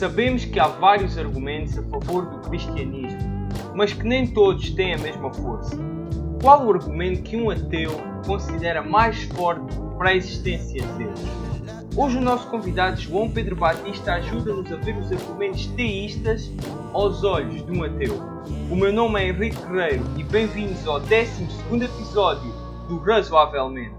Sabemos que há vários argumentos a favor do cristianismo, mas que nem todos têm a mesma força. Qual o argumento que um ateu considera mais forte para a existência de Deus? Hoje o nosso convidado João Pedro Batista ajuda-nos a ver os argumentos teístas aos olhos de um ateu. O meu nome é Henrique Guerreiro e bem-vindos ao 12º episódio do Razoavelmente.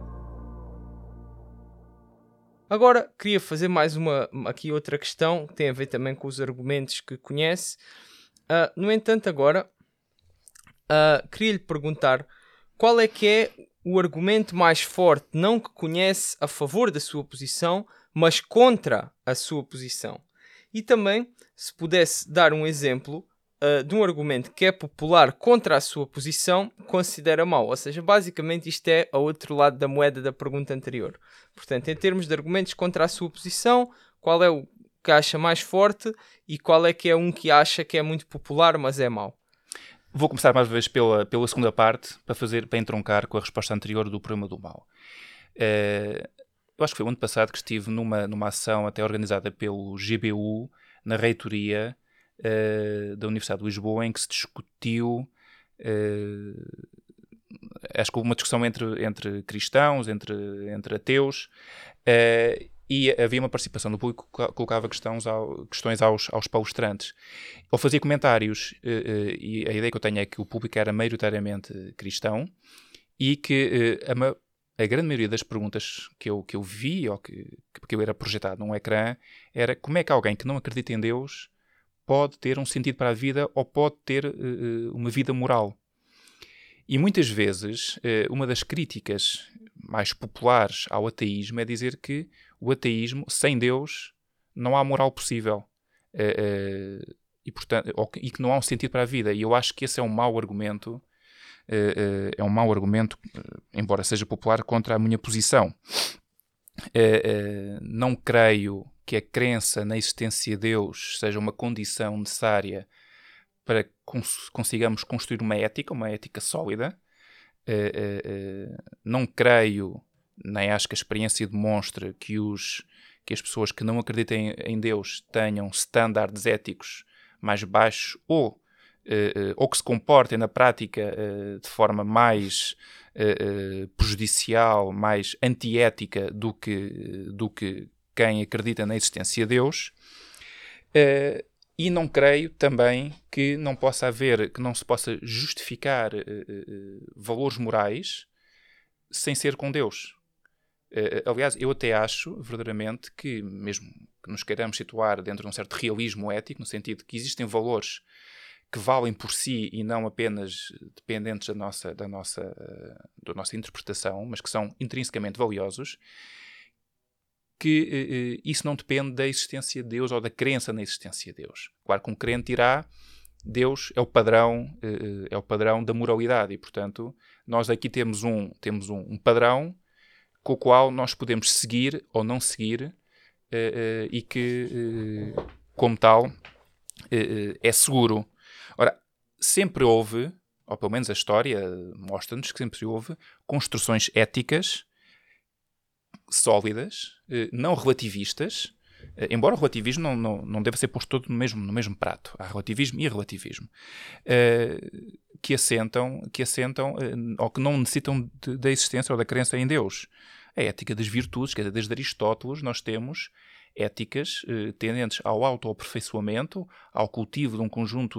Agora queria fazer mais outra questão que tem a ver também com os argumentos que conhece. No entanto, agora queria lhe perguntar qual é que é o argumento mais forte, não que conhece a favor da sua posição, mas contra a sua posição. E também, se pudesse dar um exemplo de um argumento que é popular contra a sua posição, considera mau. Ou seja, basicamente isto é o outro lado da moeda da pergunta anterior. Portanto, em termos de argumentos contra a sua posição, qual é o que acha mais forte e qual é que é um que acha que é muito popular, mas é mau? Vou começar mais uma vez pela segunda parte, para entroncar com a resposta anterior do problema do mal. Eu acho que foi o ano passado que estive numa ação até organizada pelo GBU, na reitoria da Universidade de Lisboa, em que se discutiu, acho que houve uma discussão entre cristãos, entre ateus, e havia uma participação do público que colocava questões aos palestrantes. Ou fazia comentários, e a ideia que eu tenho é que o público era maioritariamente cristão e que a grande maioria das perguntas que eu vi, ou que eu era projetado num ecrã, era como é que alguém que não acredita em Deus pode ter um sentido para a vida ou pode ter uma vida moral. E muitas vezes, uma das críticas mais populares ao ateísmo é dizer que o ateísmo, sem Deus, não há moral possível. E que não há um sentido para a vida. E eu acho que esse é um mau argumento, embora seja popular, contra a minha posição. Não creio que a crença na existência de Deus seja uma condição necessária para que consigamos construir uma ética sólida. Não creio, nem acho que a experiência demonstre que as pessoas que não acreditem em Deus tenham estándares éticos mais baixos ou que se comportem na prática de forma mais prejudicial, mais antiética do que quem acredita na existência de Deus. E não creio também que não se possa justificar valores morais sem ser com Deus. Aliás, eu até acho, verdadeiramente, que mesmo que nos queiramos situar dentro de um certo realismo ético, no sentido de que existem valores que valem por si e não apenas dependentes da nossa interpretação, mas que são intrinsecamente valiosos, que isso não depende da existência de Deus ou da crença na existência de Deus. Claro que um crente dirá, Deus é o padrão da moralidade e, portanto, nós aqui temos um padrão com o qual nós podemos seguir ou não seguir e que, como tal, é seguro. Ora, sempre houve, ou pelo menos a história mostra-nos que sempre houve, construções éticas sólidas, não relativistas, embora o relativismo não deva ser posto todo no mesmo prato. Há relativismo e relativismo. Que assentam ou que não necessitam da existência ou da crença em Deus. A ética das virtudes, quer dizer, desde Aristóteles nós temos éticas tendentes ao autoaperfeiçoamento, ao cultivo de um conjunto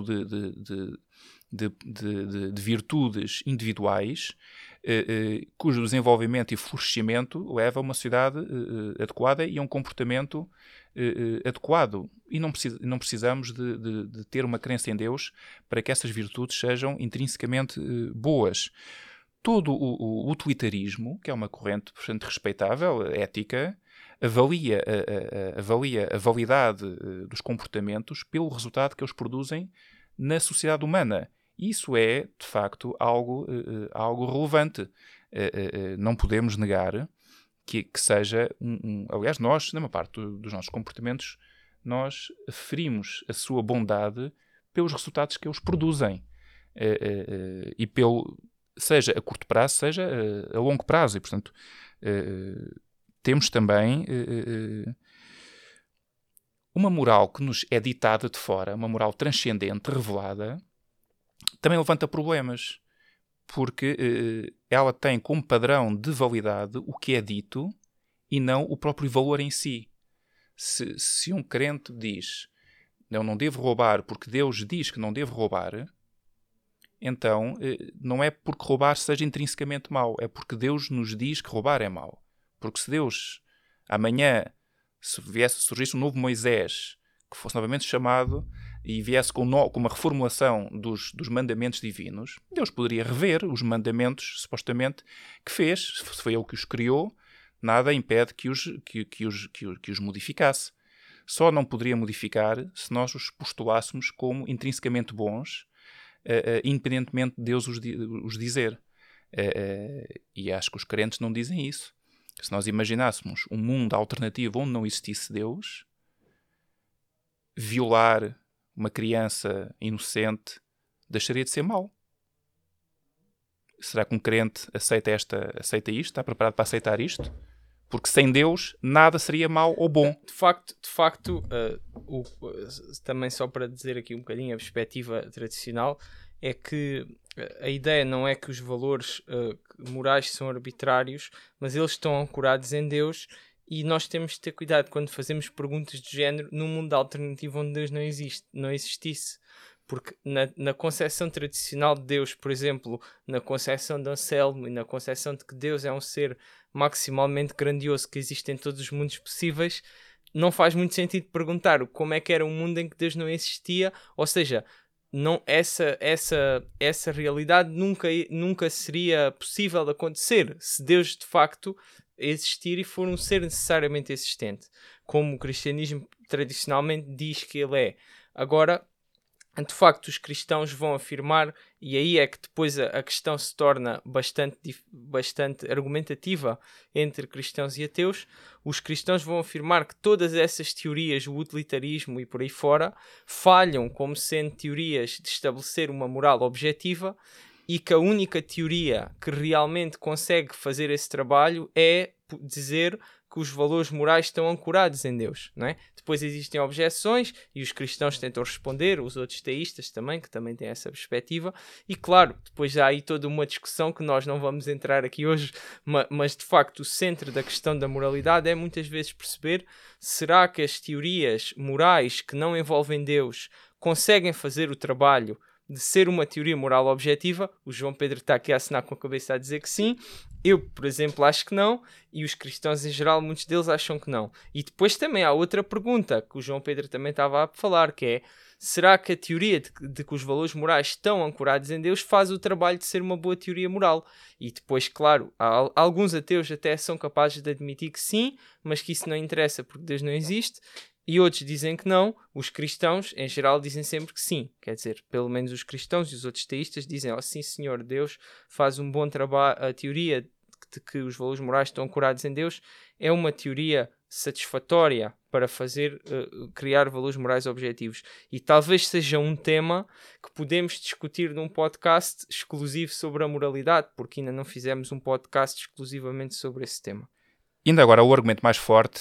de virtudes individuais, cujo desenvolvimento e florescimento leva a uma sociedade adequada e a um comportamento adequado. E não precisamos de ter uma crença em Deus para que essas virtudes sejam intrinsecamente boas. Todo o utilitarismo, que é uma corrente bastante respeitável, ética, avalia a validade dos comportamentos pelo resultado que eles produzem na sociedade humana. Isso é, de facto, algo relevante. Não podemos negar que seja aliás, nós, na maior parte dos nossos comportamentos, nós aferimos a sua bondade pelos resultados que eles produzem. E seja a curto prazo, seja a longo prazo. E, portanto, temos também uma moral que nos é ditada de fora, uma moral transcendente, revelada, também levanta problemas, porque ela tem como padrão de validade o que é dito e não o próprio valor em si. Se um crente diz, eu não devo roubar porque Deus diz que não devo roubar, então não é porque roubar seja intrinsecamente mau, é porque Deus nos diz que roubar é mau. Porque se Deus, amanhã, se surgisse um novo Moisés, que fosse novamente chamado e viesse com uma reformulação dos mandamentos divinos, Deus poderia rever os mandamentos, supostamente, que fez. Se foi Ele que os criou, nada impede que os modificasse. Só não poderia modificar se nós os postulássemos como intrinsecamente bons, independentemente de Deus os dizer. E acho que os crentes não dizem isso. Se nós imaginássemos um mundo alternativo onde não existisse Deus, violar uma criança inocente deixaria de ser mau. Será que um crente aceita isto? Está preparado para aceitar isto? Porque sem Deus nada seria mau ou bom. De facto, também só para dizer aqui um bocadinho a perspectiva tradicional, é que a ideia não é que os valores morais são arbitrários, mas eles estão ancorados em Deus, e nós temos de ter cuidado quando fazemos perguntas do género num mundo alternativo onde Deus não existisse. Porque na concepção tradicional de Deus, por exemplo, na concepção de Anselmo e na concepção de que Deus é um ser maximalmente grandioso que existe em todos os mundos possíveis, não faz muito sentido perguntar como é que era um mundo em que Deus não existia. Ou seja, não, essa realidade nunca seria possível de acontecer se Deus de facto existir e for um ser necessariamente existente, como o cristianismo tradicionalmente diz que ele é. Agora, de facto, os cristãos vão afirmar, e aí é que depois a questão se torna bastante argumentativa entre cristãos e ateus. Os cristãos vão afirmar que todas essas teorias, o utilitarismo e por aí fora, falham como sendo teorias de estabelecer uma moral objetiva, e que a única teoria que realmente consegue fazer esse trabalho é dizer que os valores morais estão ancorados em Deus, não é? Depois existem objeções e os cristãos tentam responder, os outros teístas também, que também têm essa perspectiva, e claro, depois há aí toda uma discussão que nós não vamos entrar aqui hoje, mas de facto o centro da questão da moralidade é muitas vezes perceber: será que as teorias morais que não envolvem Deus conseguem fazer o trabalho de ser uma teoria moral objetiva? O João Pedro está aqui a assinar com a cabeça a dizer que sim. Eu, por exemplo, acho que não, e os cristãos em geral, muitos deles acham que não. E depois também há outra pergunta que o João Pedro também estava a falar, que é: será que a teoria de que os valores morais estão ancorados em Deus faz o trabalho de ser uma boa teoria moral? E depois, claro, alguns ateus até são capazes de admitir que sim, mas que isso não interessa porque Deus não existe. E outros dizem que não. Os cristãos, em geral, dizem sempre que sim. Quer dizer, pelo menos os cristãos e os outros teístas dizem: oh, sim, senhor, Deus faz um bom trabalho. A teoria de que os valores morais estão ancorados em Deus é uma teoria satisfatória para criar valores morais objetivos. E talvez seja um tema que podemos discutir num podcast exclusivo sobre a moralidade, porque ainda não fizemos um podcast exclusivamente sobre esse tema. Indo agora ao argumento mais forte,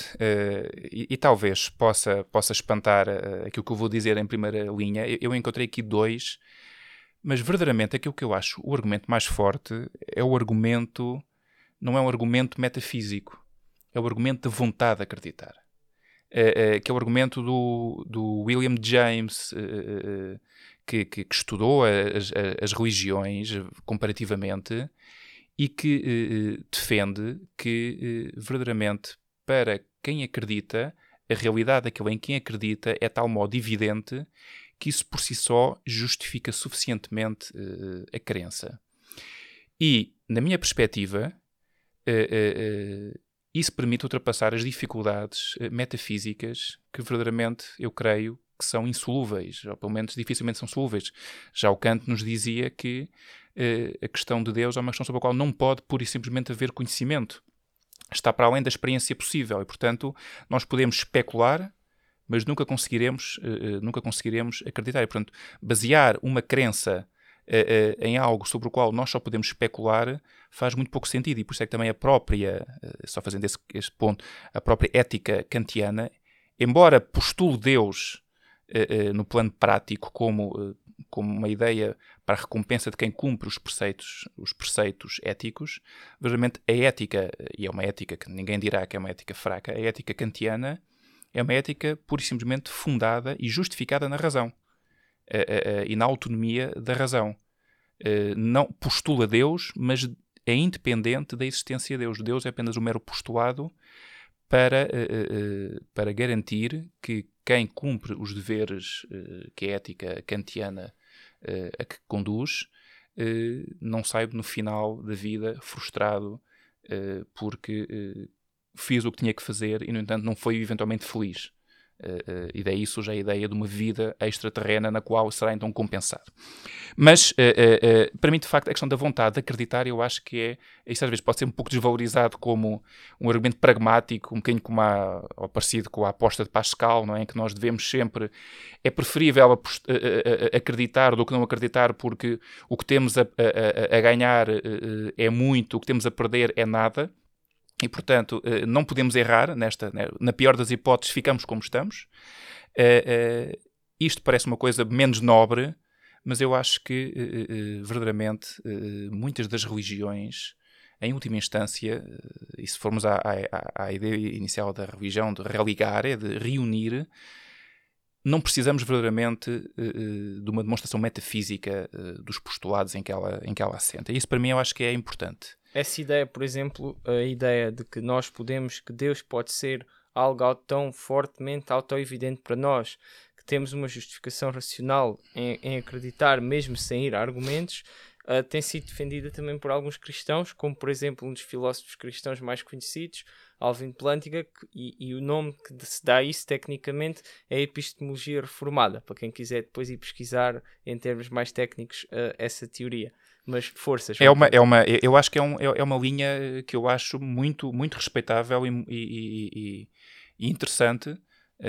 e talvez possa espantar aquilo que eu vou dizer em primeira linha, eu encontrei aqui dois, mas verdadeiramente aquilo que eu acho o argumento mais forte é o argumento, não é um argumento metafísico, é o argumento da vontade de acreditar. Que é o argumento do William James, que estudou as religiões comparativamente, e que defende que, verdadeiramente, para quem acredita, a realidade daquele em quem acredita é tal modo evidente que isso por si só justifica suficientemente a crença. E, na minha perspectiva, isso permite ultrapassar as dificuldades metafísicas que, verdadeiramente, eu creio que são insolúveis, ou pelo menos dificilmente são solúveis. Já o Kant nos dizia que a questão de Deus é uma questão sobre a qual não pode pura e simplesmente haver conhecimento. Está para além da experiência possível e, portanto, nós podemos especular, mas nunca conseguiremos acreditar. E, portanto, basear uma crença em algo sobre o qual nós só podemos especular faz muito pouco sentido. E por isso é que também a própria, só fazendo esse ponto, a própria ética kantiana embora postule Deus no plano prático como uma ideia para a recompensa de quem cumpre os preceitos éticos, verdadeiramente a ética, e é uma ética que ninguém dirá que é uma ética fraca, a ética kantiana é uma ética pura e simplesmente fundada e justificada na razão e na autonomia da razão. Não postula Deus, mas é independente da existência de Deus. Deus é apenas um mero postulado para garantir que quem cumpre os deveres que a ética kantiana a que conduz não saiba no final da vida frustrado porque fez o que tinha que fazer e, no entanto, não foi eventualmente feliz. E daí surge a ideia de uma vida extraterrena na qual será então compensado. Mas, para mim, de facto, a questão da vontade de acreditar, eu acho que isso às vezes pode ser um pouco desvalorizado como um argumento pragmático, um bocadinho como ou parecido com a aposta de Pascal, não é? Em que nós devemos sempre, é preferível acreditar do que não acreditar, porque o que temos a ganhar é muito, o que temos a perder é nada. E, portanto, não podemos errar na pior das hipóteses, ficamos como estamos. Isto parece uma coisa menos nobre, mas eu acho que, verdadeiramente, muitas das religiões, em última instância, e se formos à ideia inicial da religião, de religare, de reunir, não precisamos verdadeiramente de uma demonstração metafísica dos postulados em que ela assenta. Isso, para mim, eu acho que é importante. Essa ideia, por exemplo, a ideia de que que Deus pode ser algo tão fortemente auto-evidente para nós, que temos uma justificação racional em acreditar, mesmo sem ir a argumentos, tem sido defendida também por alguns cristãos, como, por exemplo, um dos filósofos cristãos mais conhecidos, Alvin Plantinga, e o nome que se dá a isso, tecnicamente, é a epistemologia reformada, para quem quiser depois ir pesquisar, em termos mais técnicos, essa teoria. Mas forças. Eu acho que é uma linha que eu acho muito, muito respeitável e interessante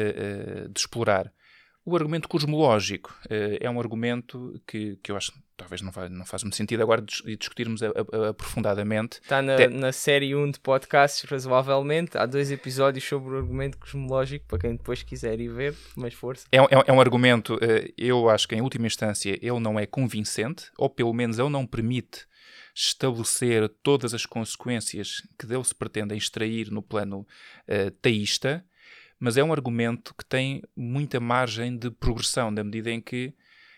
de explorar. O argumento cosmológico é um argumento que eu acho que talvez não faz muito sentido agora discutirmos aprofundadamente. Está na série 1 de podcasts, razoavelmente. Há 2 episódios sobre o argumento cosmológico, para quem depois quiser ir ver, mas força. É um argumento, eu acho que em última instância ele não é convincente, ou pelo menos ele não permite estabelecer todas as consequências que dele se pretendem extrair no plano teísta, mas é um argumento que tem muita margem de progressão, na medida em que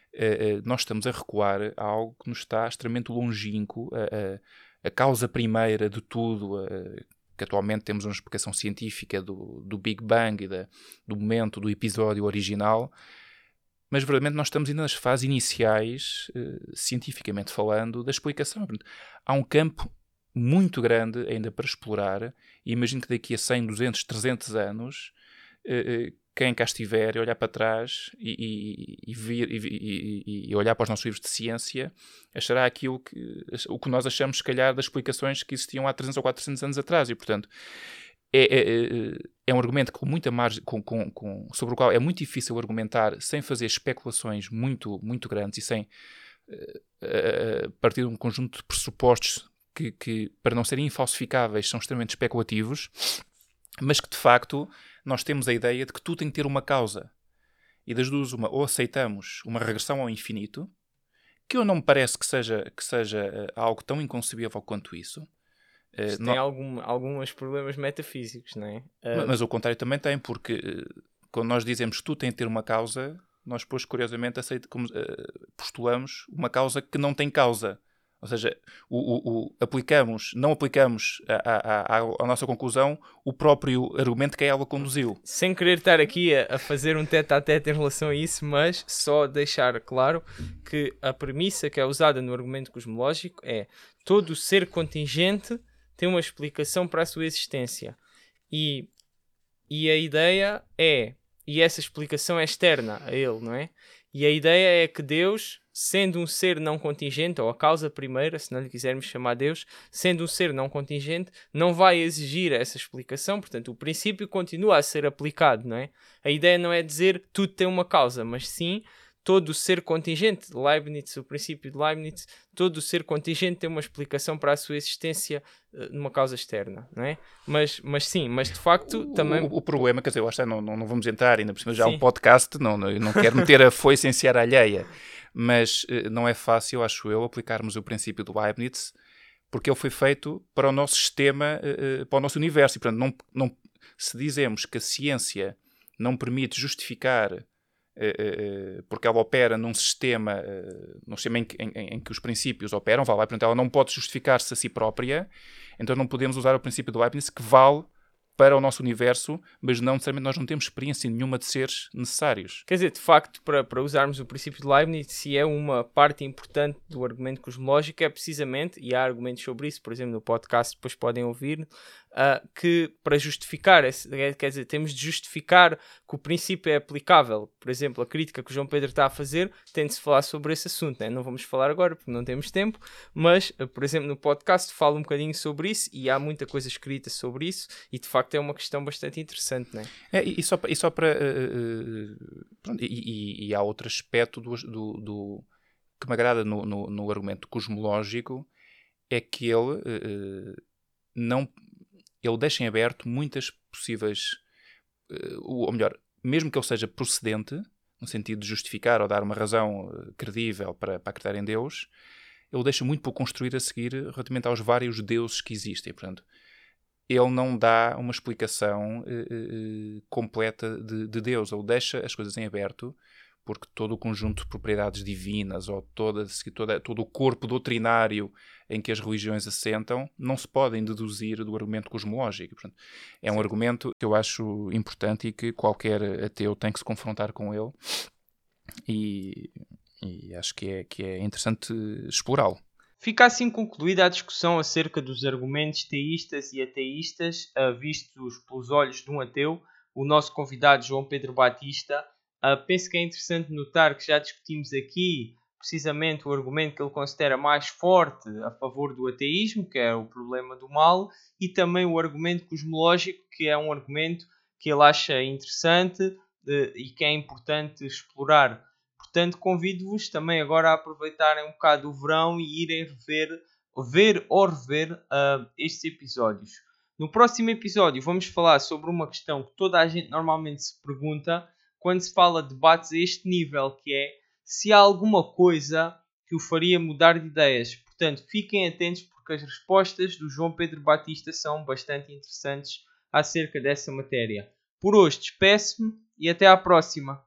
nós estamos a recuar a algo que nos está extremamente longínquo, a causa primeira de tudo, que atualmente temos uma explicação científica do Big Bang e do momento do episódio original, mas verdadeiramente nós estamos ainda nas fases iniciais, cientificamente falando, da explicação. Há um campo muito grande ainda para explorar, e imagino que daqui a 100, 200, 300 anos quem cá estiver e olhar para trás e olhar para os nossos livros de ciência achará aquilo o que nós achamos, se calhar, das explicações que existiam há 300 ou 400 anos atrás. E, portanto, é um argumento com muita margem, sobre o qual é muito difícil argumentar sem fazer especulações muito, muito grandes e sem partir de um conjunto de pressupostos que, para não serem infalsificáveis, são extremamente especulativos, mas que, de facto, nós temos a ideia de que tudo tem que ter uma causa. E das duas, ou aceitamos uma regressão ao infinito, que eu não me parece que seja algo tão inconcebível quanto isso. Tem alguns problemas metafísicos, não é? Mas o contrário também tem, porque quando nós dizemos que tudo tem que ter uma causa, nós depois, curiosamente, postulamos uma causa que não tem causa. Ou seja, não aplicamos à nossa conclusão o próprio argumento que ela conduziu. Sem querer estar aqui a fazer um tete-a-tete em relação a isso, mas só deixar claro que a premissa que é usada no argumento cosmológico é: todo ser contingente tem uma explicação para a sua existência. E a ideia e essa explicação é externa a ele, não é? E a ideia é que Deus, sendo um ser não contingente, ou a causa primeira, se não lhe quisermos chamar Deus, sendo um ser não contingente, não vai exigir essa explicação. Portanto, o princípio continua a ser aplicado, não é? A ideia não é dizer tudo tem uma causa, mas sim todo o ser contingente de Leibniz, o princípio de Leibniz, todo o ser contingente tem uma explicação para a sua existência numa causa externa, não é? Mas sim, mas de facto também... O problema, quer dizer, eu acho que não vamos entrar, ainda por cima já é Sim. um podcast, eu não quero meter a foice em seara alheia, mas não é fácil, acho eu, aplicarmos o princípio do Leibniz, porque ele foi feito para o nosso sistema, para o nosso universo, e portanto, se dizemos que a ciência não permite justificar, porque ela opera num sistema em que os princípios operam, portanto, ela não pode justificar-se a si própria, então não podemos usar o princípio do Leibniz que vale para o nosso universo, mas não necessariamente nós não temos experiência nenhuma de seres necessários. Quer dizer, de facto, para usarmos o princípio de Leibniz, se é uma parte importante do argumento cosmológico, é precisamente, e há argumentos sobre isso, por exemplo, no podcast, depois podem ouvir, que para justificar, quer dizer, temos de justificar que o princípio é aplicável. Por exemplo, a crítica que o João Pedro está a fazer, tem de se falar sobre esse assunto, né? Não vamos falar agora porque não temos tempo, mas, por exemplo, no podcast falo um bocadinho sobre isso e há muita coisa escrita sobre isso e de facto é uma questão bastante interessante, né? E só para pronto, e há outro aspecto do que me agrada no argumento cosmológico, é que ele deixa em aberto muitas possíveis, ou melhor, mesmo que ele seja procedente, no sentido de justificar ou dar uma razão credível para acreditar em Deus, ele deixa muito por construir a seguir relativamente aos vários deuses que existem. Portanto, ele não dá uma explicação completa de Deus. Ele deixa as coisas em aberto, porque todo o conjunto de propriedades divinas ou todo o corpo doutrinário em que as religiões assentam não se podem deduzir do argumento cosmológico. Portanto, é um argumento que eu acho importante e que qualquer ateu tem que se confrontar com ele e acho que é interessante explorá-lo. Fica assim concluída a discussão acerca dos argumentos teístas e ateístas vistos pelos olhos de um ateu. O nosso convidado João Pedro Batista, penso que é interessante notar que já discutimos aqui precisamente o argumento que ele considera mais forte a favor do ateísmo, que é o problema do mal, e também o argumento cosmológico, que é um argumento que ele acha interessante e que é importante explorar. Portanto, convido-vos também agora a aproveitarem um bocado o verão e irem ver estes episódios. No próximo episódio vamos falar sobre uma questão que toda a gente normalmente se pergunta quando se fala de debates a este nível, que é se há alguma coisa que o faria mudar de ideias. Portanto, fiquem atentos porque as respostas do João Pedro Batista são bastante interessantes acerca dessa matéria. Por hoje, despeço-me e até à próxima.